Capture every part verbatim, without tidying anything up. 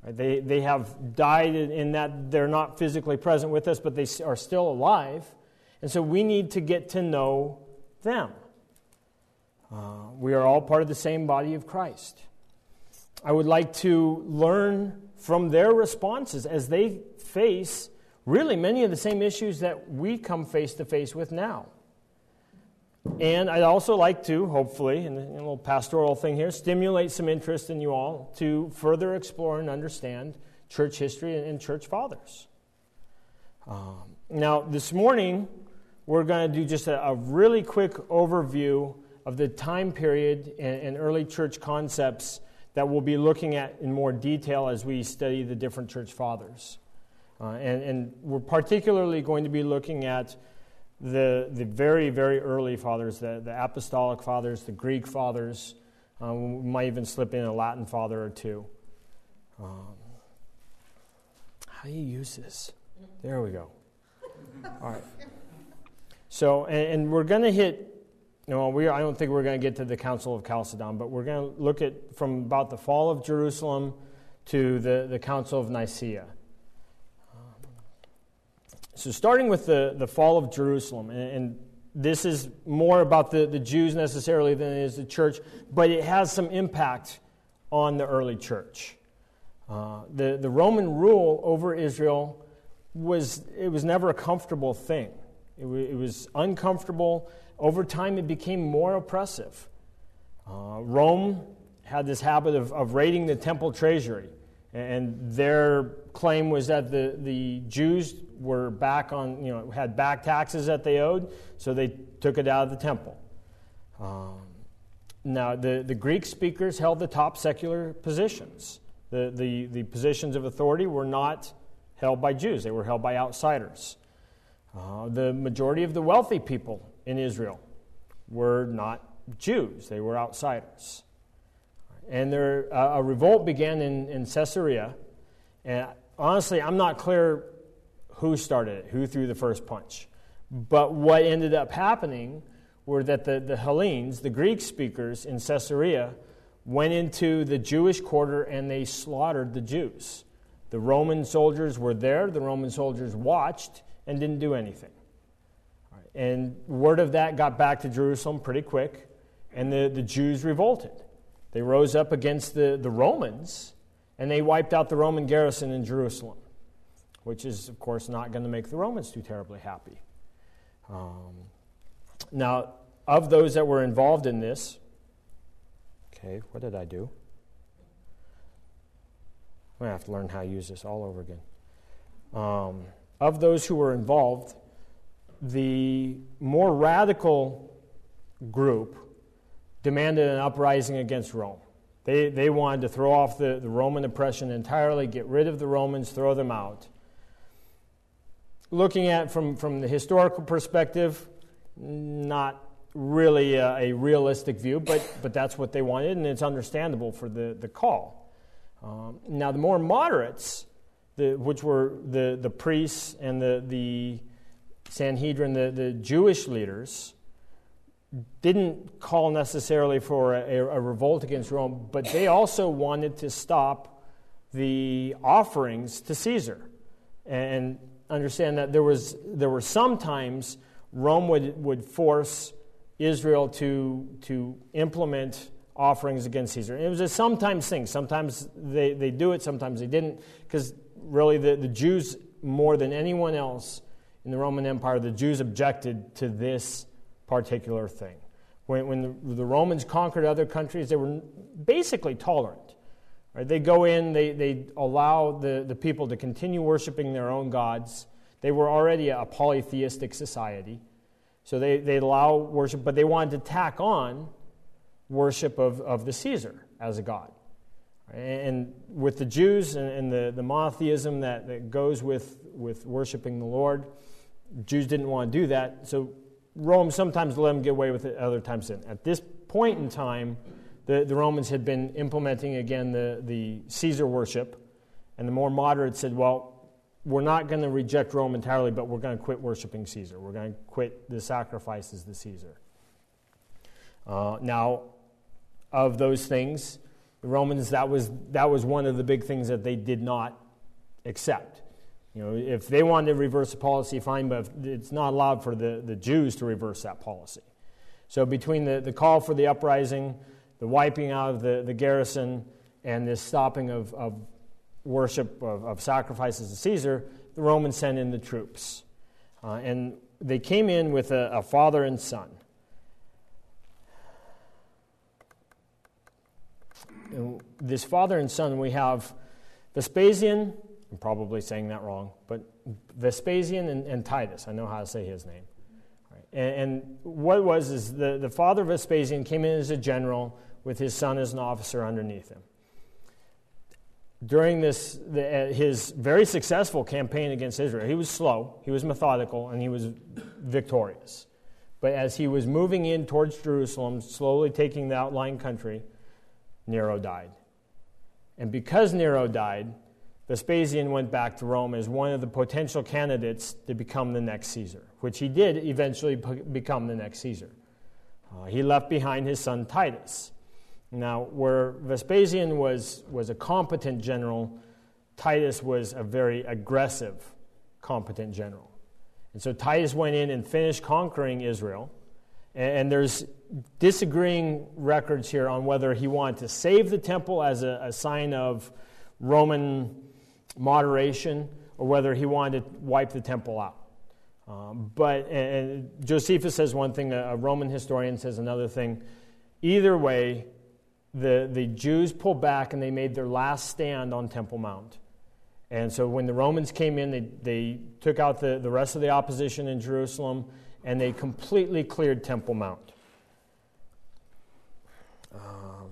They, they have died in that they're not physically present with us, but they are still alive. And so we need to get to know them. Uh, we are all part of the same body of Christ. I would like to learn from their responses as they face really many of the same issues that we come face to face with now. And I'd also like to, hopefully, in a little pastoral thing here, stimulate some interest in you all to further explore and understand church history and church fathers. Um, now, this morning, we're going to do just a, a really quick overview of the time period and, and early church concepts that we'll be looking at in more detail as we study the different church fathers. Uh, and, and we're particularly going to be looking at the the very, very early fathers, the, the apostolic fathers, the Greek fathers. Uh, we might even slip in a Latin father or two. Um, how do you use this? There we go. All right. So, and, and we're going to hit, no, we, I don't think we're going to get to the Council of Chalcedon, but we're going to look at from about the fall of Jerusalem to the, the Council of Nicaea. So starting with the, the fall of Jerusalem, and, and this is more about the, the Jews necessarily than it is the church, but it has some impact on the early church. Uh, the, the Roman rule over Israel was, it was never a comfortable thing. It, w- it was uncomfortable. Over time, it became more oppressive. Uh, Rome had this habit of, of raiding the temple treasury, and their claim was that the, the Jews were back on, you know, had back taxes that they owed, so they took it out of the temple. Um, now, the, the Greek speakers held the top secular positions. The, the, the positions of authority were not held by Jews. They were held by outsiders. Uh, the majority of the wealthy people in Israel were not Jews. They were outsiders. And there, uh, a revolt began in, in Caesarea. And honestly, I'm not clear who started it, who threw the first punch. But what ended up happening were that the, the Hellenes, the Greek speakers in Caesarea, went into the Jewish quarter and they slaughtered the Jews. The Roman soldiers were there, the Roman soldiers watched and didn't do anything. All right. And word of that got back to Jerusalem pretty quick, and the, the Jews revolted. They rose up against the, the Romans, and they wiped out the Roman garrison in Jerusalem, which is, of course, not going to make the Romans too terribly happy. Um, now, of those that were involved in this, okay, what did I do? I'm going to have to learn how to use this all over again. Um, of those who were involved, the more radical group demanded an uprising against Rome. They, they wanted to throw off the, the Roman oppression entirely, get rid of the Romans, throw them out. Looking at from, from the historical perspective, not really a, a realistic view, but, but that's what they wanted, and it's understandable for the, the call. Um, now, the more moderates, the, which were the, the priests and the, the Sanhedrin, the, the Jewish leaders, didn't call necessarily for a, a revolt against Rome, but they also wanted to stop the offerings to Caesar. And understand that there was there were sometimes Rome would, would force Israel to to implement offerings against Caesar. And it was a sometimes thing. Sometimes they, they do it, sometimes they didn't, because really the, the Jews, more than anyone else in the Roman Empire, the Jews objected to this particular thing. When, when the, the Romans conquered other countries, they were basically tolerant. Right? They go in, they, they allow the, the people to continue worshiping their own gods. They were already a polytheistic society. So they, they allow worship, but they wanted to tack on worship of, of the Caesar as a god. And with the Jews and, and the, the monotheism that, that goes with, with worshiping the Lord, Jews didn't want to do that, so Rome sometimes let them get away with it, other times didn't. At this point in time, the, the Romans had been implementing again the, the Caesar worship, and the more moderates said, well, we're not going to reject Rome entirely, but we're going to quit worshiping Caesar. We're going to quit the sacrifices to Caesar. Uh, now, of those things, The Romans, that was that was one of the big things that they did not accept. You know, if they wanted to reverse the policy, fine, but it's not allowed for the, the Jews to reverse that policy. So between the, the call for the uprising, the wiping out of the, the garrison, and this stopping of, of worship of, of sacrifices to Caesar, the Romans sent in the troops. Uh, and they came in with a, a father and son. And this father and son, we have Vespasian, I'm probably saying that wrong, but Vespasian and, and Titus. I know how to say his name. Right. And, and what it was is the, the father of Vespasian came in as a general with his son as an officer underneath him. During this, the, uh, his very successful campaign against Israel, he was slow, he was methodical, and he was victorious. But as he was moving in towards Jerusalem, slowly taking the outlying country, Nero died. And because Nero died, Vespasian went back to Rome as one of the potential candidates to become the next Caesar, which he did eventually become the next Caesar. Uh, he left behind his son Titus. Now, where Vespasian was, was a competent general, Titus was a very aggressive, competent general. And so Titus went in and finished conquering Israel. And, and there's disagreeing records here on whether he wanted to save the temple as a, a sign of Roman moderation, or whether he wanted to wipe the temple out. Um, but and Josephus says one thing, a Roman historian says another thing. Either way, the, the Jews pulled back and they made their last stand on Temple Mount. And so when the Romans came in, they, they took out the, the rest of the opposition in Jerusalem, and they completely cleared Temple Mount. Um,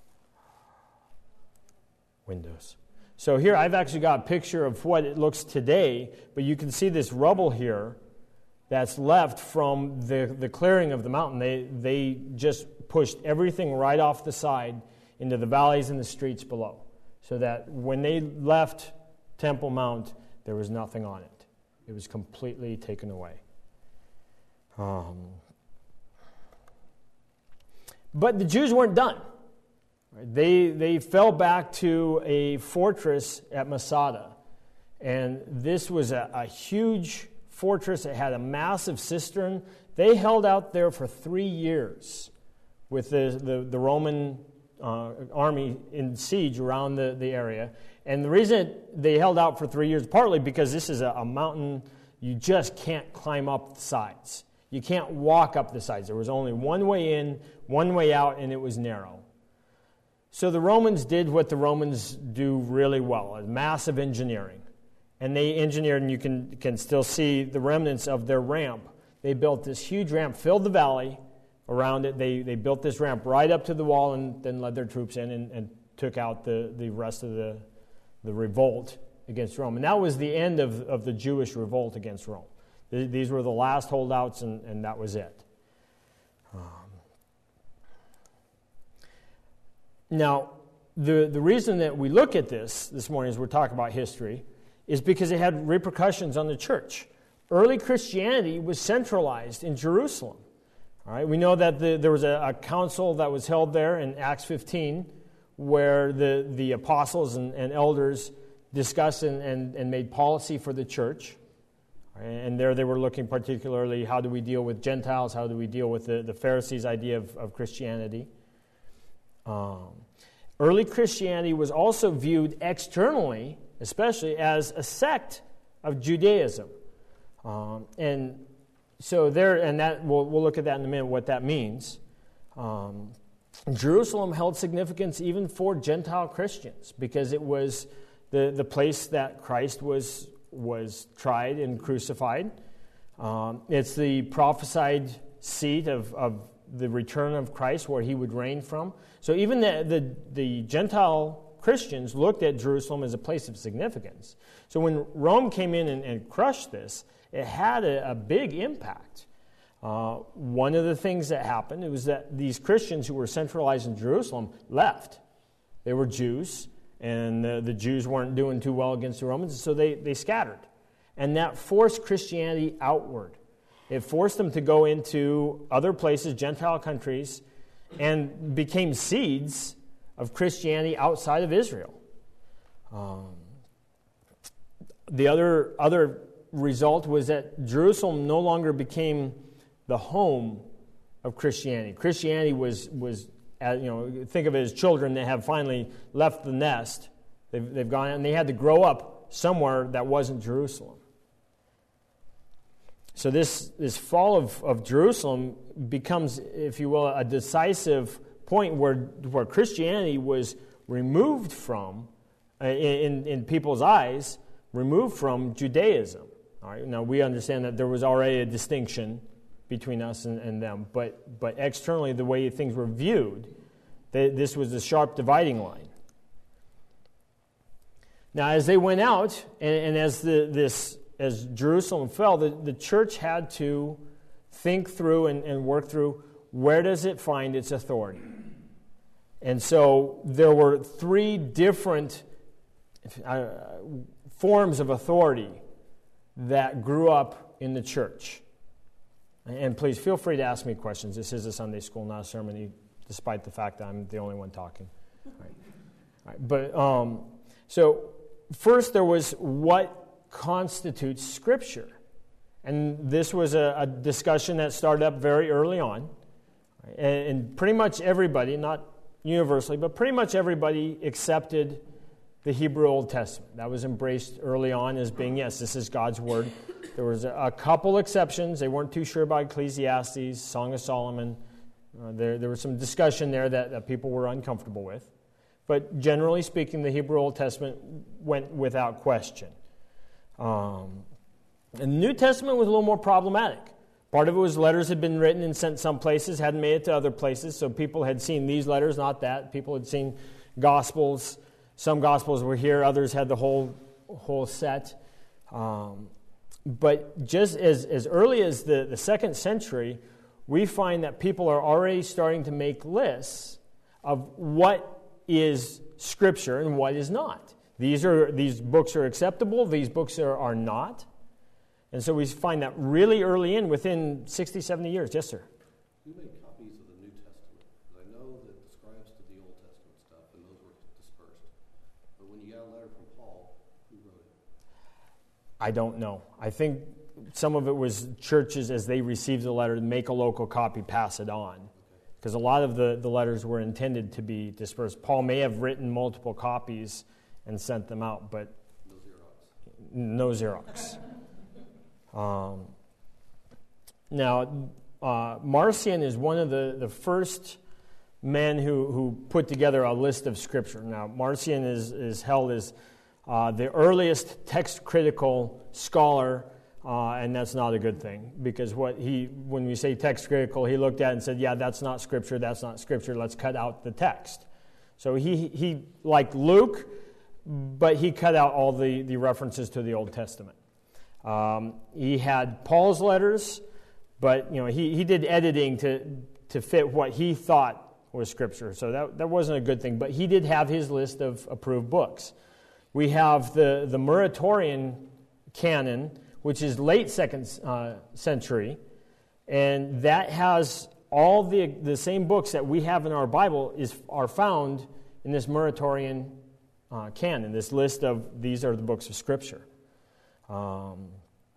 windows. So here I've actually got a picture of what it looks today, but you can see this rubble here that's left from the, the clearing of the mountain. They, they just pushed everything right off the side into the valleys and the streets below, so that when they left Temple Mount, there was nothing on it. It was completely taken away. Um, but the Jews weren't done. They they fell back to a fortress at Masada. And this was a, a huge fortress. It had a massive cistern. They held out there for three years with the, the, the Roman uh, army in siege around the, the area. And the reason they held out for three years, partly because this is a, a mountain you just can't climb up the sides. You can't walk up the sides. There was only one way in, one way out, and it was narrow. So the Romans did what the Romans do really well, massive engineering. And they engineered, and you can, can still see the remnants of their ramp. They built this huge ramp, filled the valley around it. They they built this ramp right up to the wall, and then led their troops in and, and took out the, the rest of the, the revolt against Rome. And that was the end of, of the Jewish revolt against Rome. These were the last holdouts, and, and that was it. Um, now, the, the reason that we look at this this morning as we're talking about history is because it had repercussions on the church. Early Christianity was centralized in Jerusalem. All right, we know that the, there was a, a council that was held there in Acts fifteen where the, the apostles and, and elders discussed and, and, and made policy for the church. And there they were looking particularly, how do we deal with Gentiles? How do we deal with the, the Pharisees' idea of, of Christianity? Um, early Christianity was also viewed externally, especially, as a sect of Judaism. Um, and so there, and that we'll, we'll look at that in a minute, what that means. Um, Jerusalem held significance even for Gentile Christians because it was the, the place that Christ was was tried and crucified. Um, it's the prophesied seat of, of the return of Christ where he would reign from. So even the, the, the Gentile Christians looked at Jerusalem as a place of significance. So when Rome came in and, and crushed this, it had a, a big impact. Uh, one of the things that happened was that these Christians who were centralized in Jerusalem left. They were Jews, and the, the Jews weren't doing too well against the Romans, so they, they scattered. And that forced Christianity outward. It forced them to go into other places, Gentile countries, and became seeds of Christianity outside of Israel. Um, the other other result was that Jerusalem no longer became the home of Christianity. Christianity was was uh, you know think of it as children that have finally left the nest. They've they've gone and they had to grow up somewhere that wasn't Jerusalem. So this this fall of, of Jerusalem becomes, if you will, a decisive point where where Christianity was removed from, uh, in in people's eyes, removed from Judaism. All right. Now we understand that there was already a distinction between us and, and them, but but externally, the way things were viewed, they, this was a sharp dividing line. Now, as they went out, and, and as the this as Jerusalem fell, the, the church had to think through and, and work through, where does it find its authority? And so there were three different uh, forms of authority that grew up in the church. And please feel free to ask me questions. This is a Sunday school, not a sermon, despite the fact that I'm the only one talking. All right. All right. But um, so first there was what constitutes Scripture. And this was a, a discussion that started up very early on. Right? And, and pretty much everybody, not universally, but pretty much everybody accepted the Hebrew Old Testament. That was embraced early on as being, yes, this is God's Word. There was a, a couple exceptions. They weren't too sure about Ecclesiastes, Song of Solomon. Uh, there, there was some discussion there that, that people were uncomfortable with. But generally speaking, the Hebrew Old Testament went without question. Um, the New Testament was a little more problematic. Part of it was letters had been written and sent some places, hadn't made it to other places, so people had seen these letters, not that. People had seen Gospels. Some Gospels were here, others had the whole whole set. Um, but just as, as early as the, the second century, we find that people are already starting to make lists of what is Scripture and what is not. These are these books are acceptable, these books are, are not. And so we find that really early in, within sixty, seventy years. Yes, sir? Who made copies of the New Testament? Because I know that the scribes did the Old Testament stuff, and those were dispersed. But when you got a letter from Paul, who wrote it? I don't know. I think some of it was churches, as they received the letter, make a local copy, pass it on. Because a lot of the, the letters were intended to be dispersed. Paul may have written multiple copies and sent them out, but no Xerox. No Xerox. um, now, uh, Marcion is one of the, the first men who, who put together a list of Scripture. Now, Marcion is, is held as uh, the earliest text-critical scholar, uh, and that's not a good thing, because what he, when we say text-critical, he looked at it and said, yeah, that's not Scripture, that's not Scripture, let's cut out the text. So he, he like Luke, but he cut out all the, the references to the Old Testament. Um, he had Paul's letters, but you know he, he did editing to, to fit what he thought was Scripture. So that, that wasn't a good thing. But he did have his list of approved books. We have the, the Muratorian canon, which is late second uh, century, and that has all the the same books that we have in our Bible is are found in this Muratorian Uh, canon, this list of these are the books of Scripture. Um,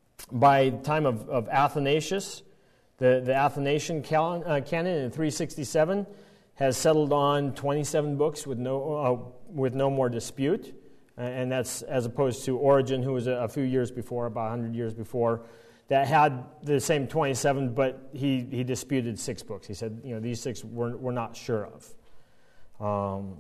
by the time of, of Athanasius, the, the Athanasian canon, uh, canon in three sixty-seven has settled on twenty-seven books with no uh, with no more dispute, and that's as opposed to Origen, who was a, a few years before, about one hundred years before, that had the same twenty-seven, but he, he disputed six books. He said, you know, these six we're, we're not sure of. Um,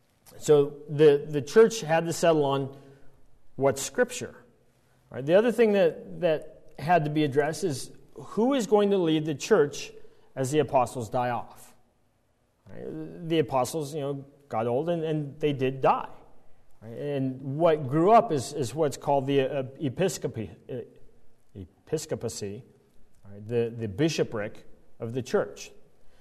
So the, the church had to settle on what's Scripture. Right? The other thing that, that had to be addressed is who is going to lead the church as the apostles die off. Right? The apostles, you know, got old and, and they did die. Right? And what grew up is, is what's called the uh, episcopacy, uh, episcopacy right? the, the bishopric of the church.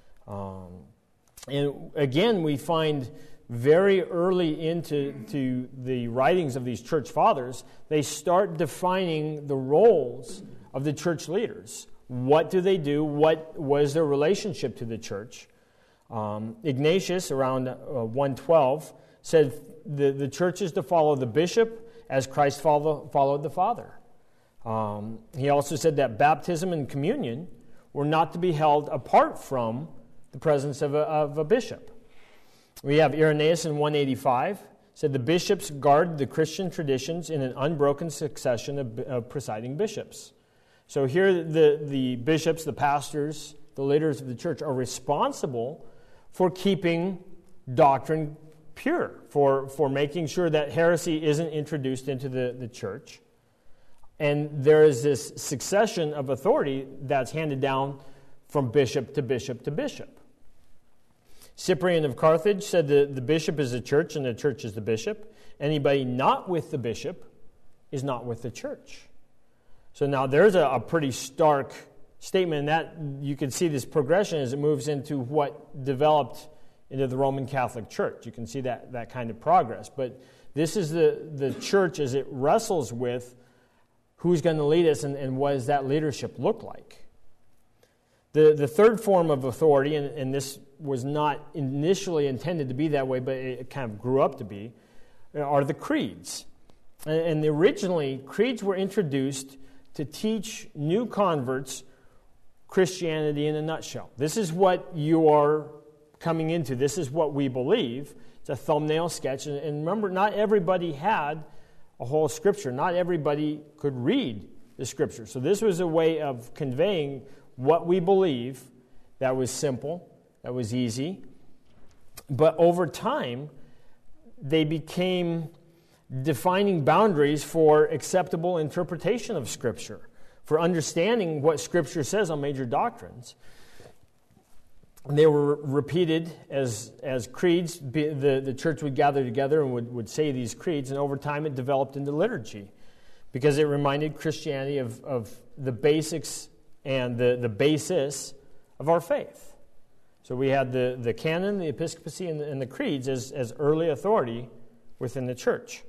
Um, and again, we find very early into to the writings of these church fathers, they start defining the roles of the church leaders. What do they do? What was their relationship to the church? Um, Ignatius, around uh, one twelve, said the, the church is to follow the bishop as Christ follow, followed the Father. Um, he also said that baptism and communion were not to be held apart from the presence of a, of a bishop. We have Irenaeus in one eighty-five, said the bishops guard the Christian traditions in an unbroken succession of, of presiding bishops. So here the, the bishops, the pastors, the leaders of the church are responsible for keeping doctrine pure, for, for making sure that heresy isn't introduced into the, the church. And there is this succession of authority that's handed down from bishop to bishop to bishop. Cyprian of Carthage said the, the bishop is the church and the church is the bishop. Anybody not with the bishop is not with the church. So now there's a, a pretty stark statement, and that you can see this progression as it moves into what developed into the Roman Catholic Church. You can see that, that kind of progress. But this is the, the church as it wrestles with who's going to lead us and, and what does that leadership look like. The, the third form of authority, and, and this was not initially intended to be that way, but it kind of grew up to be, are the creeds. And, and originally, creeds were introduced to teach new converts Christianity in a nutshell. This is what you are coming into. This is what we believe. It's a thumbnail sketch. And, and remember, not everybody had a whole scripture. Not everybody could read the scripture. So this was a way of conveying what we believe that was simple, that was easy. But over time, they became defining boundaries for acceptable interpretation of Scripture, for understanding what Scripture says on major doctrines. They were repeated as, as creeds. The, the church would gather together and would, would say these creeds, and over time it developed into liturgy because it reminded Christianity of, of the basics and the, the basis of our faith. So we had the, the canon, the episcopacy, and the, and the creeds as, as early authority within the church.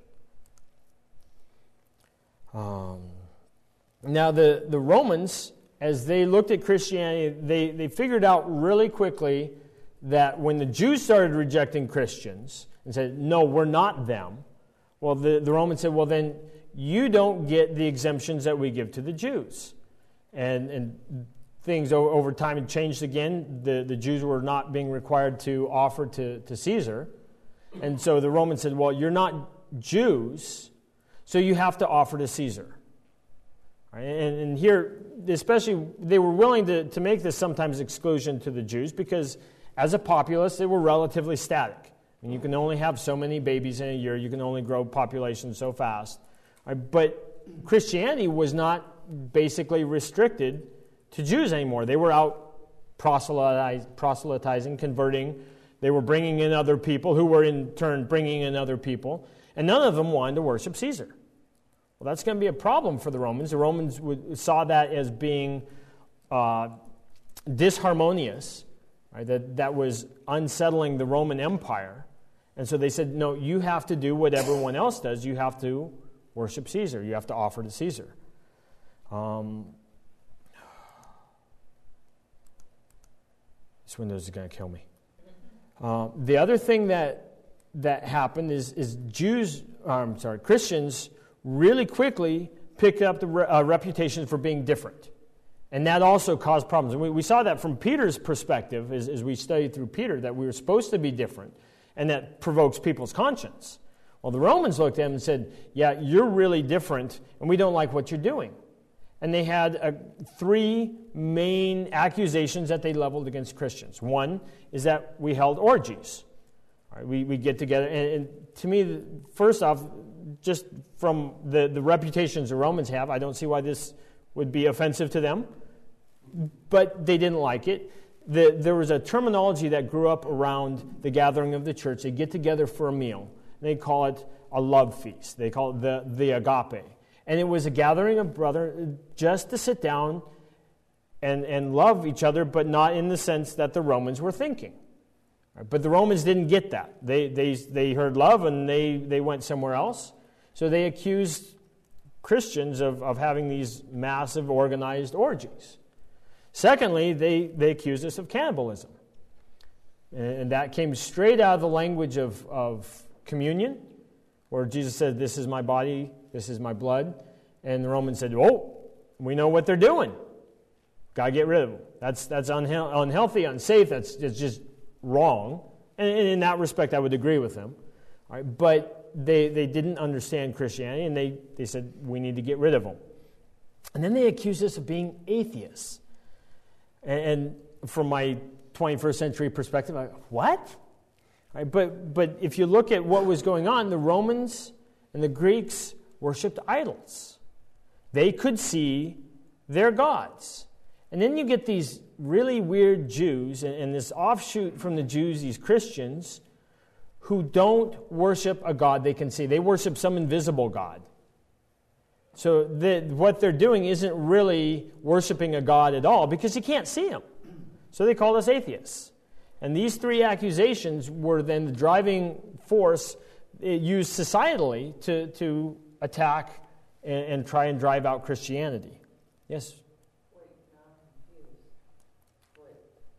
Um, now the, the Romans, as they looked at Christianity, they, they figured out really quickly that when the Jews started rejecting Christians and said, no, we're not them, well, the, the Romans said, well, then you don't get the exemptions that we give to the Jews. And, and things over time had changed again. The, the Jews were not being required to offer to, to Caesar. And so the Romans said, well, you're not Jews, so you have to offer to Caesar. Right? And, and here, especially, they were willing to, to make this sometimes exclusion to the Jews because as a populace, they were relatively static. I mean, you can only have so many babies in a year. You can only grow population so fast. Right? But Christianity was not basically restricted to Jews anymore. They were out proselytiz- proselytizing, converting. They were bringing in other people who were in turn bringing in other people. And none of them wanted to worship Caesar. Well, that's going to be a problem for the Romans. The Romans would, saw that as being uh, disharmonious, right? That, that was unsettling the Roman Empire. And so they said, no, you have to do what everyone else does. You have to worship Caesar. You have to offer to Caesar. Um, this Windows is going to kill me. Uh, the other thing that that happened is, is Jews, um, sorry, Christians really quickly picked up the re- uh, reputation for being different. And that also caused problems. And we, we saw that from Peter's perspective as, as we studied through Peter, that we were supposed to be different, and that provokes people's conscience. Well, the Romans looked at him and said, yeah, you're really different, and we don't like what you're doing. And they had uh, three main accusations that they leveled against Christians. One is that we held orgies. All right, we, we get together, and, and to me, first off, just from the, the reputations the Romans have, I don't see why this would be offensive to them, but they didn't like it. The, there was a terminology that grew up around the gathering of the church. They get together for a meal. They call it a love feast. They call it the, the agape. And it was a gathering of brothers just to sit down and, and love each other, but not in the sense that the Romans were thinking. But the Romans didn't get that. They they they heard love and they, they went somewhere else. So they accused Christians of, of having these massive organized orgies. Secondly, they, they accused us of cannibalism. And that came straight out of the language of, of communion, where Jesus said, this is my body, this is my blood. And the Romans said, oh, we know what they're doing. Got to get rid of them. That's, that's unhe- unhealthy, unsafe, that's it's just wrong. And in that respect, I would agree with them. All right, but they, they didn't understand Christianity, and they, they said, we need to get rid of them. And then they accused us of being atheists. And, and from my twenty-first century perspective, I go, what? Right, but, but if you look at what was going on, the Romans and the Greeks worshipped idols. They could see their gods. And then you get these really weird Jews, and, and this offshoot from the Jews, these Christians, who don't worship a God they can see. They worship some invisible God. So the, what they're doing isn't really worshiping a God at all, because you can't see him. So they called us atheists. And these three accusations were then the driving force used societally to, to attack and, and try and drive out Christianity. Yes? Wait, now I'm confused. Wait.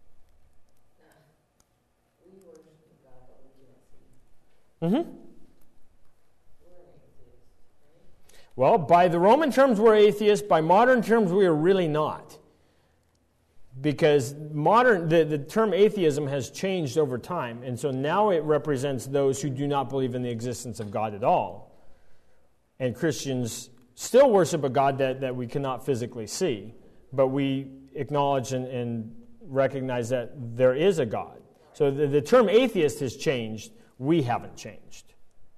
We worship a God that we can't see. Mm-hmm. We're an atheist, right? Well, by the Roman terms, we're atheists. By modern terms, we are really not. Because modern the, the term atheism has changed over time, and so now it represents those who do not believe in the existence of God at all. And Christians still worship a God that, that we cannot physically see, but we acknowledge and, and recognize that there is a God. So the, the term atheist has changed. We haven't changed.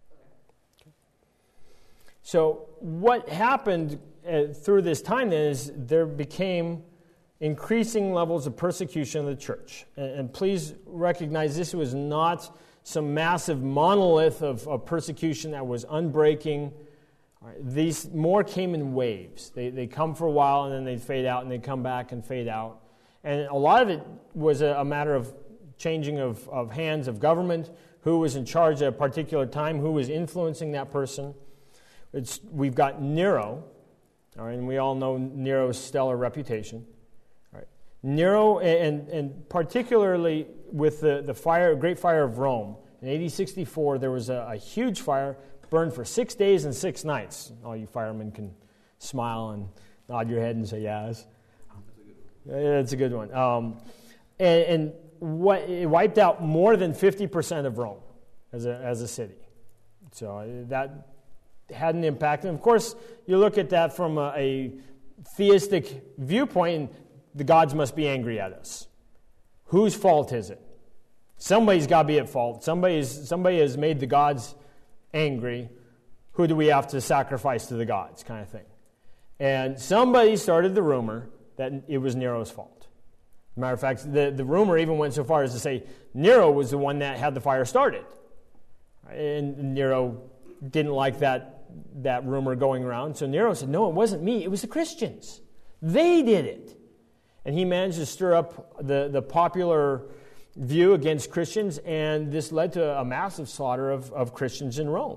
So what happened uh, through this time then is there became increasing levels of persecution of the church. And, and please recognize this was not some massive monolith of, of persecution that was unbreaking. All right, these more came in waves. They, they come for a while and then they fade out and they come back and fade out. And a lot of it was a, a matter of changing of, of hands of government, who was in charge at a particular time, who was influencing that person. It's, we've got Nero, all right, and we all know Nero's stellar reputation. Nero, and, and particularly with the, the fire, Great Fire of Rome, in A D sixty-four, there was a, a huge fire, burned for six days and six nights. All you firemen can smile and nod your head and say yes. That's a good one. Um, and and what, it wiped out more than fifty percent of Rome as a, as a city. So that had an impact. And of course, you look at that from a, a theistic viewpoint, and the gods must be angry at us. Whose fault is it? Somebody's got to be at fault. Somebody's, somebody has made the gods angry. Who do we have to sacrifice to the gods, kind of thing. And somebody started the rumor that it was Nero's fault. As a matter of fact, the, the rumor even went so far as to say Nero was the one that had the fire started. And Nero didn't like that, that rumor going around. So Nero said, no, it wasn't me. It was the Christians. They did it. And he managed to stir up the, the popular view against Christians, and this led to a massive slaughter of, of Christians in Rome.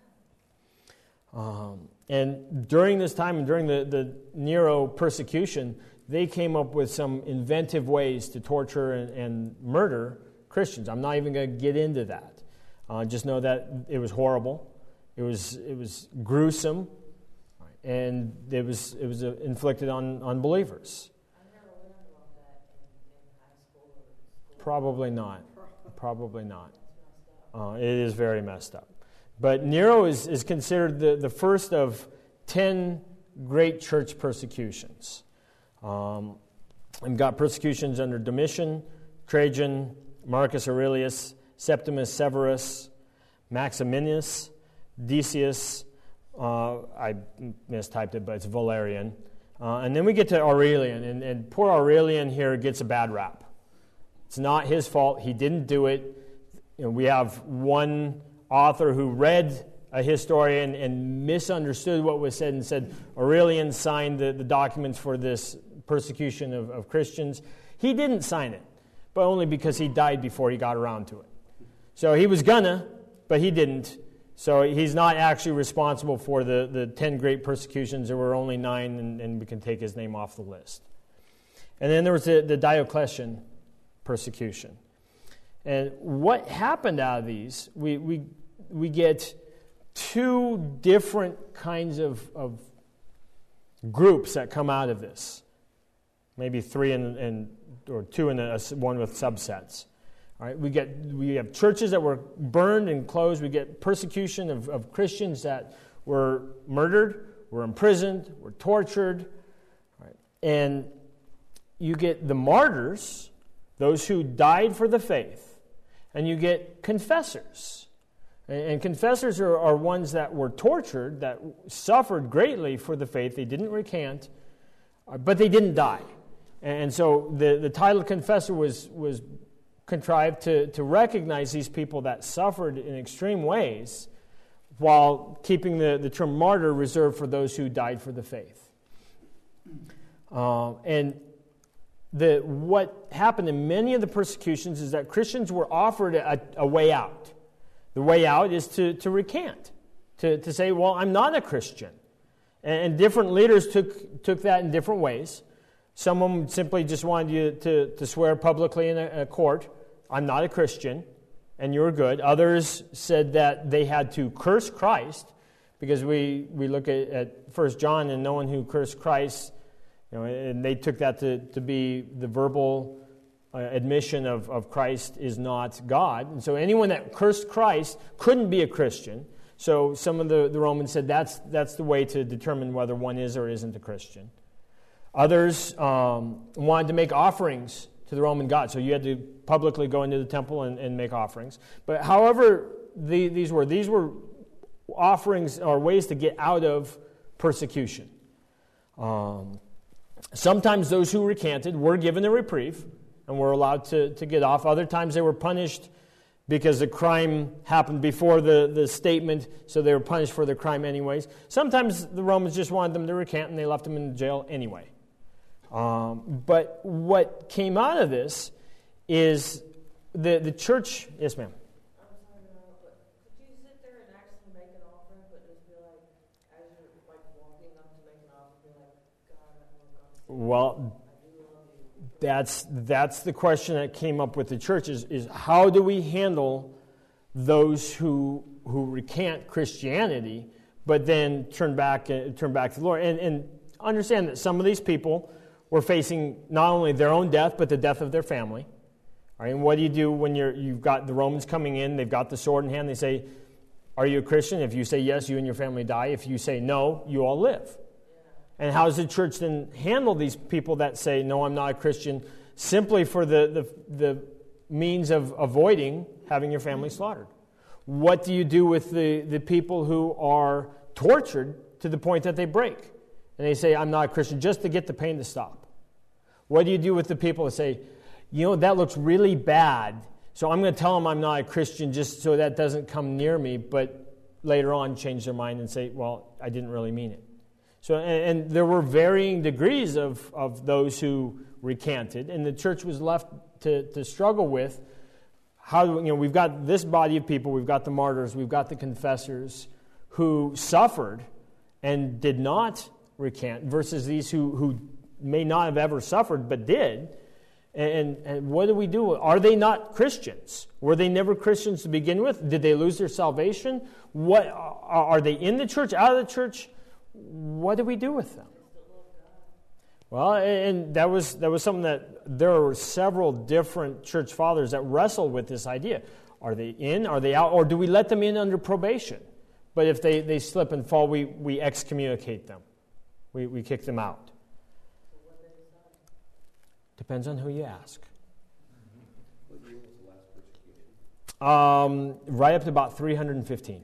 Um, and during this time, and during the, the Nero persecution, they came up with some inventive ways to torture and, and murder Christians. I'm not even going to get into that. Uh, just know that it was horrible. It was it was gruesome, and it was it was uh, inflicted on, on believers. Probably not. Probably not. Uh, it is very messed up. But Nero is, is considered the, the first of ten great church persecutions. Um, we've got persecutions under Domitian, Trajan, Marcus Aurelius, Septimus Severus, Maximinus, Decius. Uh, I mistyped it, but it's Valerian. Uh, and then we get to Aurelian, and, and poor Aurelian here gets a bad rap. It's not his fault. He didn't do it. You know, we have one author who read a historian and misunderstood what was said and said Aurelian signed the, the documents for this persecution of, of Christians. He didn't sign it, but only because he died before he got around to it. So he was gonna, but he didn't. So he's not actually responsible for the, the ten great persecutions. There were only nine, and, and we can take his name off the list. And then there was the, the Diocletian persecution. And what happened out of these, we we, we get two different kinds of, of groups that come out of this. Maybe three and, and or two and a, one with subsets. All right, we get we have churches that were burned and closed. We get persecution of, of Christians that were murdered, were imprisoned, were tortured. All right, and you get the martyrs, those who died for the faith, and you get confessors. And, and confessors are, are ones that were tortured, that suffered greatly for the faith. They didn't recant, but they didn't die. And so the, the title of confessor was, was contrived to, to recognize these people that suffered in extreme ways, while keeping the, the term martyr reserved for those who died for the faith. Um, and the what happened in many of the persecutions is that Christians were offered a, a way out. The way out is to, to recant, to, to say, well, I'm not a Christian. And, and different leaders took, took that in different ways. Some of them simply just wanted you to, to swear publicly in a, a court, I'm not a Christian, and you're good. Others said that they had to curse Christ, because we, we look at, at First John, and no one who cursed Christ, you know, and they took that to, to be the verbal uh, admission of, of Christ is not God. And so anyone that cursed Christ couldn't be a Christian. So some of the, the Romans said that's, that's the way to determine whether one is or isn't a Christian. Others um, wanted to make offerings to the Roman god, so you had to publicly go into the temple and, and make offerings. But however the, these were, these were offerings or ways to get out of persecution. Um, sometimes those who recanted were given a reprieve and were allowed to, to get off. Other times they were punished because the crime happened before the, the statement, so they were punished for the crime anyways. Sometimes the Romans just wanted them to recant, and they left them in jail anyway. Um, but what came out of this is the, the church... Yes, ma'am. I'm sorry, no, but could you sit there and actually make an offering, but just be like, as you're like walking up to make an offering, be like, God, I want God. Well, that's that's the question that came up with the church is, is how do we handle those who who recant Christianity, but then turn back uh, turn back to the Lord, and, and understand that some of these people were facing not only their own death, but the death of their family. All right, and what do you do when you're you've got the Romans coming in? They've got the sword in hand. They say, "Are you a Christian?" If you say yes, you and your family die. If you say no, you all live. And how does the church then handle these people that say, no, I'm not a Christian, simply for the, the, the means of avoiding having your family slaughtered? What do you do with the, the people who are tortured to the point that they break? And they say, I'm not a Christian, just to get the pain to stop. What do you do with the people that say, you know, that looks really bad, so I'm going to tell them I'm not a Christian just so that doesn't come near me, but later on change their mind and say, well, I didn't really mean it. So, and, and there were varying degrees of, of those who recanted, and the church was left to, to struggle with how, you know, we've got this body of people, we've got the martyrs, we've got the confessors who suffered and did not recant, versus these who, who may not have ever suffered but did. And, and what do we do? Are they not Christians? Were they never Christians to begin with? Did they lose their salvation? What are they in the church, out of the church? What do we do with them? Well, and that was that was something that there were several different church fathers that wrestled with this idea. Are they in? Are they out? Or do we let them in under probation? But if they, they slip and fall, we, we excommunicate them. We we kick them out. Depends on who you ask. What year was the last persecution? Um, right up to about three hundred fifteen.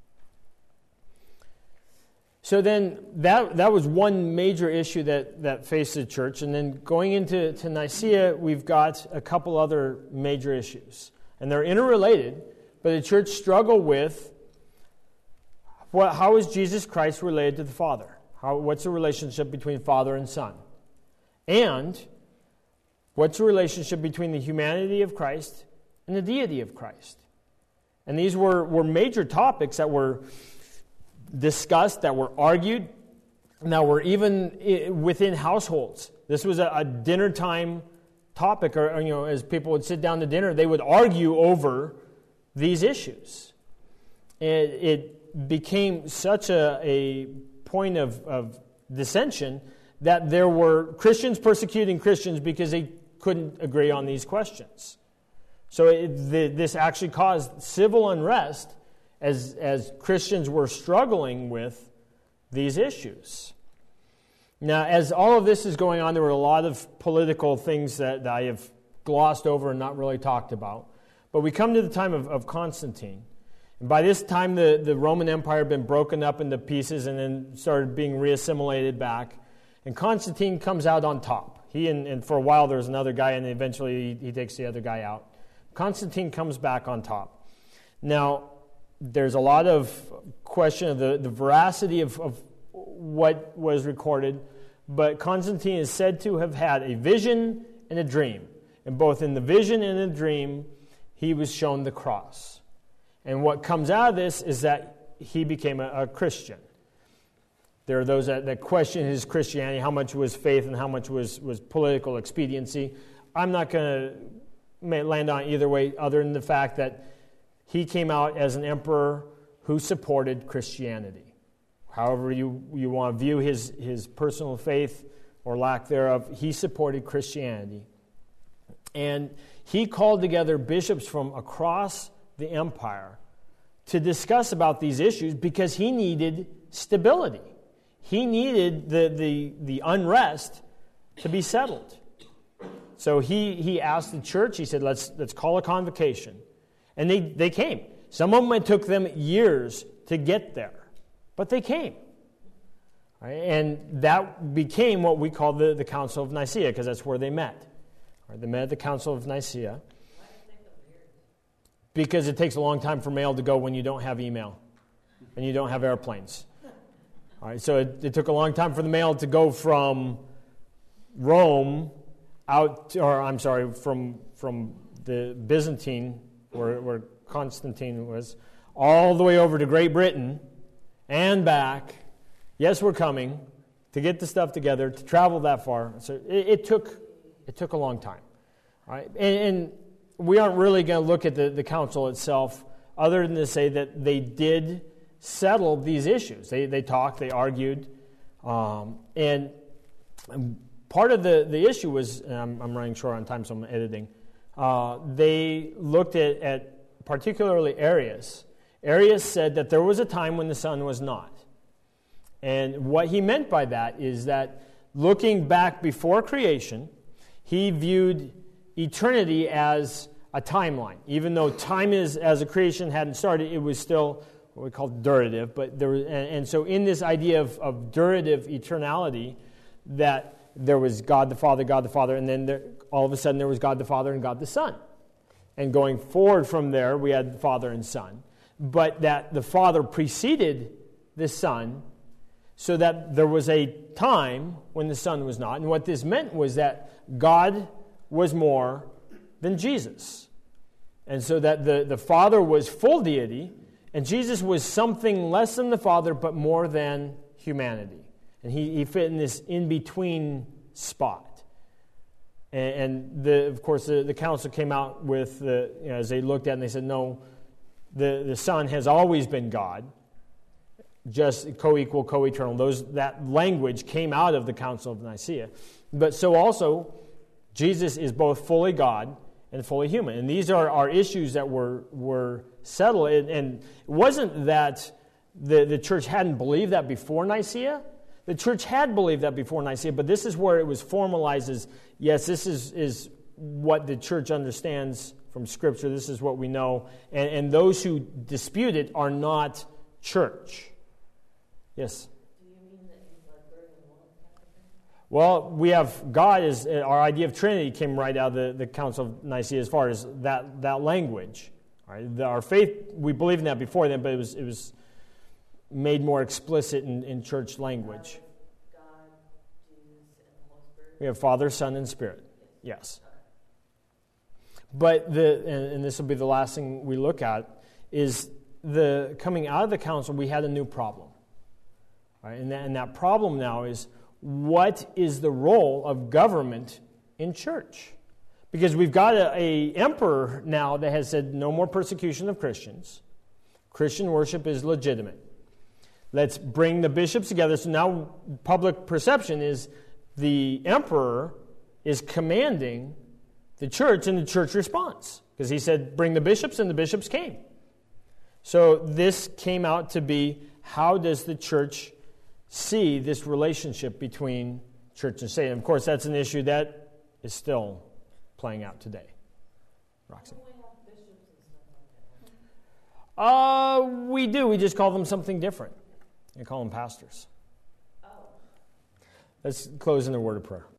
So then that that was one major issue that, that faced the church. And then going into to Nicaea, we've got a couple other major issues. And they're interrelated, but the church struggled with what, how is Jesus Christ related to the Father? How, what's the relationship between Father and Son? And what's the relationship between the humanity of Christ and the deity of Christ? And these were, were major topics that were discussed, that were argued, and that were even within households. This was a, a dinner time topic, or, or you know, as people would sit down to dinner, they would argue over these issues. It, it became such a, a point of, of dissension that there were Christians persecuting Christians because they couldn't agree on these questions. So it, the, this actually caused civil unrest as, as Christians were struggling with these issues. Now, as all of this is going on, there were a lot of political things that, that I have glossed over and not really talked about. But we come to the time of, of Constantine. And by this time, the, the Roman Empire had been broken up into pieces and then started being reassimilated back. And Constantine comes out on top. He and, and for a while there was another guy, and eventually he, he takes the other guy out. Constantine comes back on top. Now, there's a lot of question of the, the veracity of, of what was recorded, but Constantine is said to have had a vision and a dream. And both in the vision and the dream, he was shown the cross. And what comes out of this is that he became a, a Christian. There are those that, that question his Christianity, how much was faith and how much was, was political expediency. I'm not going to land on either way, other than the fact that he came out as an emperor who supported Christianity. However you, you want to view his, his personal faith or lack thereof, he supported Christianity. And he called together bishops from across the empire to discuss about these issues because he needed stability. He needed the, the, the unrest to be settled. So he, he asked the church, he said, let's, let's call a convocation. And they, they came. Some of them, it took them years to get there. But they came. Right? And that became what we call the, the Council of Nicaea, because that's where they met. Right? They met at the Council of Nicaea. Because it takes a long time for mail to go when you don't have email and you don't have airplanes. All right, so it, it took a long time for the mail to go from Rome out, to, or I'm sorry, from from the Byzantine, where, where Constantine was, all the way over to Great Britain and back. Yes, we're coming to get the stuff together, to travel that far. So it, it took it took a long time. All right, and, and we aren't really going to look at the, the council itself, other than to say that they did settle these issues. They they talked, they argued, um, and part of the, the issue was, and I'm, I'm running short on time, so I'm editing. Uh, they looked at, at particularly Arius. Arius said that there was a time when the sun was not. And what he meant by that is that looking back before creation, he viewed eternity as a timeline. Even though time is, as a creation hadn't started, it was still what we call durative. But there was, and, and so in this idea of, of durative eternality, that there was God the Father, God the Father, and then there, all of a sudden there was God the Father and God the Son. And going forward from there, we had Father and Son. But that the Father preceded the Son, so that there was a time when the Son was not. And what this meant was that God was more than Jesus. And so that the, the Father was full deity, and Jesus was something less than the Father, but more than humanity. And he, he fit in this in-between spot. And, and the, of course, the, the council came out with, the, you know, as they looked at it, and they said, no, the, the Son has always been God, just co-equal, co-eternal. Those, that language came out of the Council of Nicaea. But so also, Jesus is both fully God and fully human. And these are, are issues that were, were settled. And, and it wasn't that the, the church hadn't believed that before Nicaea. The church had believed that before Nicaea, but this is where it was formalized as, yes, this is, is what the church understands from Scripture. This is what we know. And, and those who dispute it are not church. Yes? Do you mean that he's like very one? Well, we have God is, our idea of Trinity came right out of the, the Council of Nicaea as far as that, that language. Right? The, our faith, we believed in that before then, but it was it was made more explicit in, in church language. God, Jesus, and the Holy Spirit. We have Father, Son, and Spirit. Yes. But the and, and this will be the last thing we look at is the coming out of the council. We had a new problem, right? And that, and that problem now is, what is the role of government in church? Because we've got a, a emperor now that has said no more persecution of Christians. Christian worship is legitimate. Let's bring the bishops together. So now public perception is the emperor is commanding the church, and the church responds. Because he said, bring the bishops, and the bishops came. So this came out to be, how does the church see this relationship between church and state? And of course, that's an issue that is still playing out today. Roxanne? Uh, we do. We just call them something different. We call them pastors. Oh. Let's close in a word of prayer.